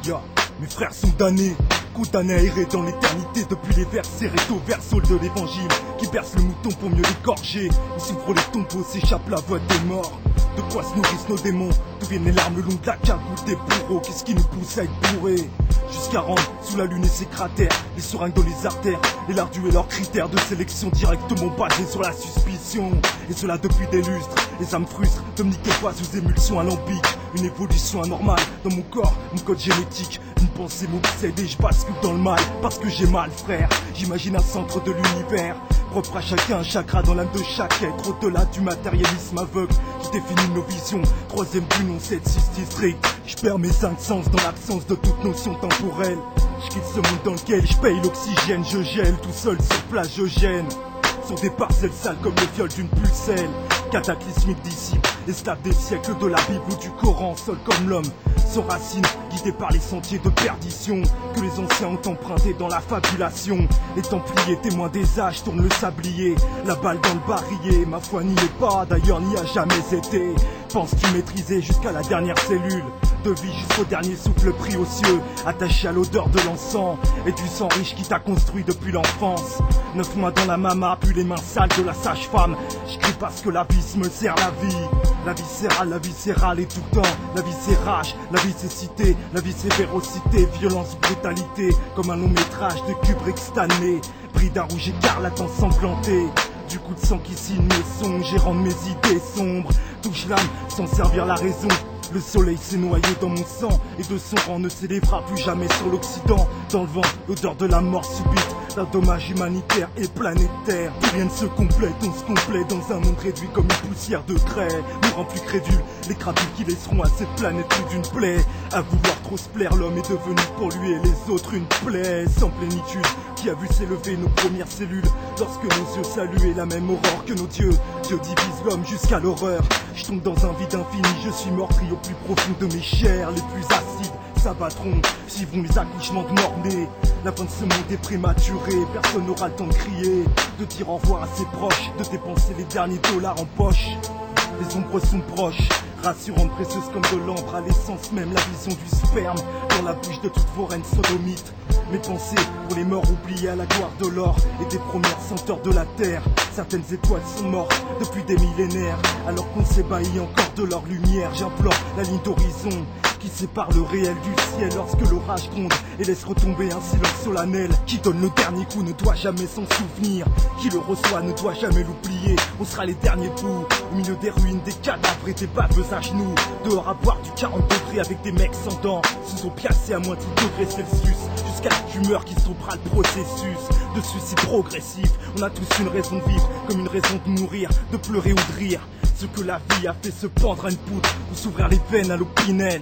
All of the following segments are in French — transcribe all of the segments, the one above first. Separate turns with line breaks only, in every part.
Alléluia. Mes frères sont damnés, condamnés à errer dans l'éternité depuis les versets recto verso de l'évangile qui berce le mouton pour mieux l'égorger. Ils s'ouvrent les tombeaux, s'échappe la voix des morts. De quoi se nourrissent nos démons? D'où viennent les larmes le long de la cagoule des bourreaux? Qu'est-ce qui nous pousse à être bourrés? Jusqu'à rendre sous la lune et ses cratères, les seringues dans les artères, les lardus et leurs critères de sélection directement basés sur la suspicion. Et cela depuis des lustres, les âmes frustrent de me niquer pas sous émulsion alambique. Une évolution anormale dans mon corps, mon code génétique. Une pensée m'obsède et je bascule dans le mal parce que j'ai mal, frère. J'imagine un centre de l'univers, propre à chacun, un chakra dans l'âme de chaque être, au-delà du matérialisme aveugle qui définit nos visions. Troisième but, non, 7-6 district. Je perds mes 5 sens dans l'absence de toute notion temporelle. Je quitte ce monde dans lequel je paye l'oxygène, je gèle tout seul sur place, je gêne. Sur des parcelles sales comme le viol d'une pucelle. Cataclysmique disciple, esclave des siècles de la Bible ou du Coran, seul comme l'homme s'enracine, guidé par les sentiers de perdition que les anciens ont empruntés dans la fabulation. Les Templiers, témoins des âges, tournent le sablier, la balle dans le barillet. Ma foi n'y est pas, d'ailleurs n'y a jamais été. Penses-tu maîtriser jusqu'à la dernière cellule de vie, jusqu'au dernier souffle pris aux cieux, attaché à l'odeur de l'encens et du sang riche qui t'a construit depuis l'enfance. 9 mois dans la mama, puis les mains sales de la sage-femme. Je crie parce que la vie me sert la vie. La viscérale est tout le temps. La vie c'est rage, la vie c'est cité, la vie c'est vérocité, violence, brutalité, comme un long métrage de Kubrick Stanley. Pris d'un rouge écarlate ensanglanté, du coup de sang qui signe mes songes et rend mes idées sombres. Touche l'âme sans servir la raison. Le soleil s'est noyé dans mon sang et de son rang ne s'élèvera plus jamais sur l'Occident. Dans le vent, l'odeur de la mort subite, d'un dommage humanitaire et planétaire. Plus rien ne se complète, on se complète dans un monde réduit comme une poussière de craie. Nous rend plus crédules les crapules qui laisseront à cette planète plus d'une plaie. À vouloir trop se plaire, l'homme est devenu pour lui et les autres une plaie sans plénitude qui a vu s'élever nos premières cellules lorsque nos yeux saluaient la même aurore que nos dieux. Dieu divise l'homme jusqu'à l'horreur. Je tombe dans un vide infini, je suis meurtri au plus profond de mes chairs. Les plus acides s'abattront, suivront les accouchements de mort-nés. La fin de ce monde est prématurée, personne n'aura le temps de crier, de dire au revoir à ses proches, de dépenser les derniers dollars en poche. Les ombres sont proches, rassurantes, précieuses comme de l'ambre, à l'essence même, la vision du sperme dans la bouche de toutes vos reines sodomites. Mes pensées pour les morts oubliés à la gloire de l'or et des premières senteurs de la terre. Certaines étoiles sont mortes depuis des millénaires, alors qu'on s'ébahit encore de leur lumière. J'implore la ligne d'horizon qui sépare le réel du ciel lorsque l'orage gronde et laisse retomber un silence solennel. Qui donne le dernier coup ne doit jamais s'en souvenir, qui le reçoit ne doit jamais l'oublier. On sera les derniers debout au milieu des ruines, des cadavres et des baveux à genoux, dehors à boire du 40 degrés avec des mecs sans dents, sous opiacés à moins de 10 degrés Celsius, jusqu'à la tumeur qui stoppera le processus de suicide progressif. On a tous une raison de vivre comme une raison de mourir, de pleurer ou de rire. Ce que la vie a fait se pendre à une poutre ou s'ouvrir les veines à l'opinel.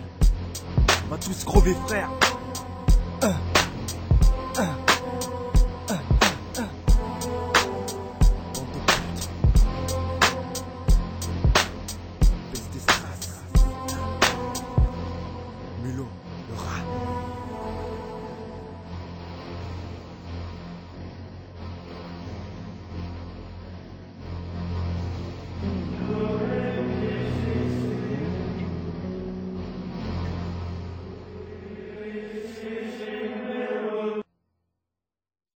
On va tous crever, frère. Mélo, le rat.